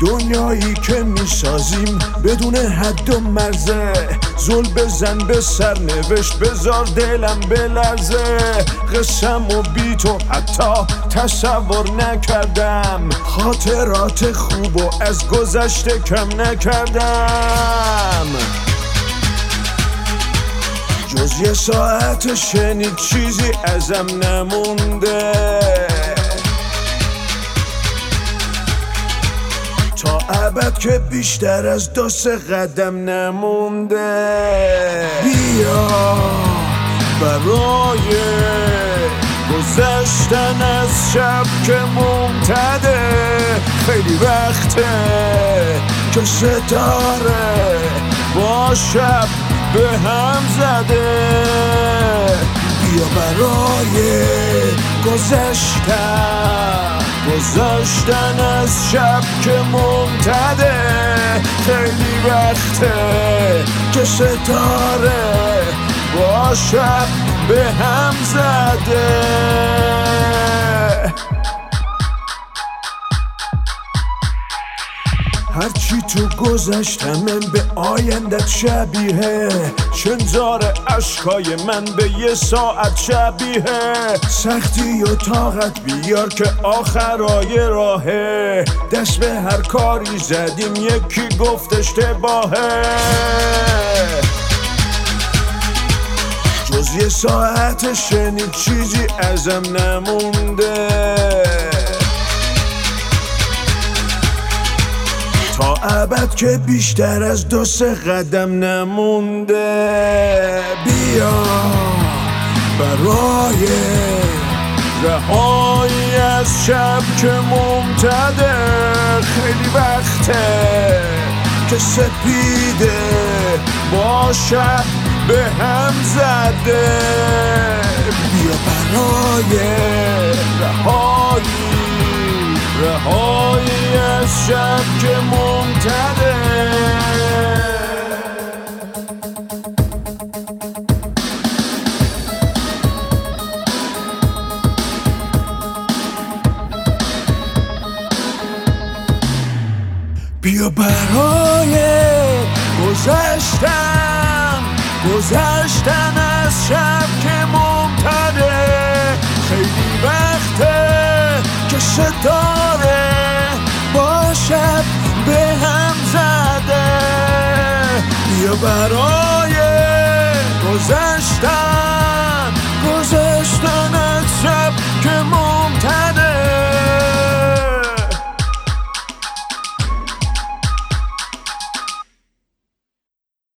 دنیایی که میسازیم بدون حد و مرزه، زل بزن به سرنوشت بذار دلم بلرزه. قسم و بی تو حتی تصور نکردم، خاطرات خوب و از گذشته کم نکردم. جز یه ساعت شنید چیزی ازم نمونده، تا ابد که بیشتر از 2-3 قدم نمونده. بیا برای گذشتن از شب که ممتده، خیلی وقته که ستاره با شب به هم زده. بیا برای گذشتن از شب که ممتده، خیلی وقته که ستاره با شب به هم زده. هرچی تو گذشتمم به آیندت شبیه، شنزار اشکای من به یه ساعت شبیه. سختی و طاقت بیار که آخرای راهه، دست به هر کاری زدیم یکی گفت اشتباهه. جز یه ساعت شنید چیزی ازم نمونده، تا ابد که بیشتر از 2-3 قدم نمونده. بیا برای رهایی از شب که ممتده، خیلی وقته که سپیده با شب به هم زده. بیا برای رهایی از شب که ممتده. بیا برای گذشتن از شب که ممتده، خیلی وقته که ستاره با شب به هم زده. بیا برای